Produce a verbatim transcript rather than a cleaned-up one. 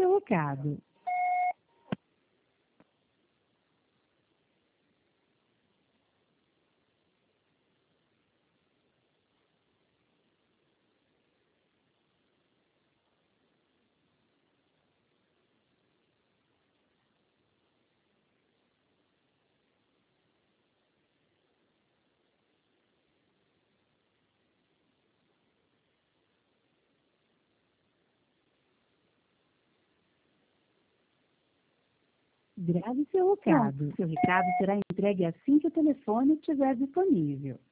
seu recado. Grave seu recado. Seu recado será entregue assim que o telefone estiver disponível.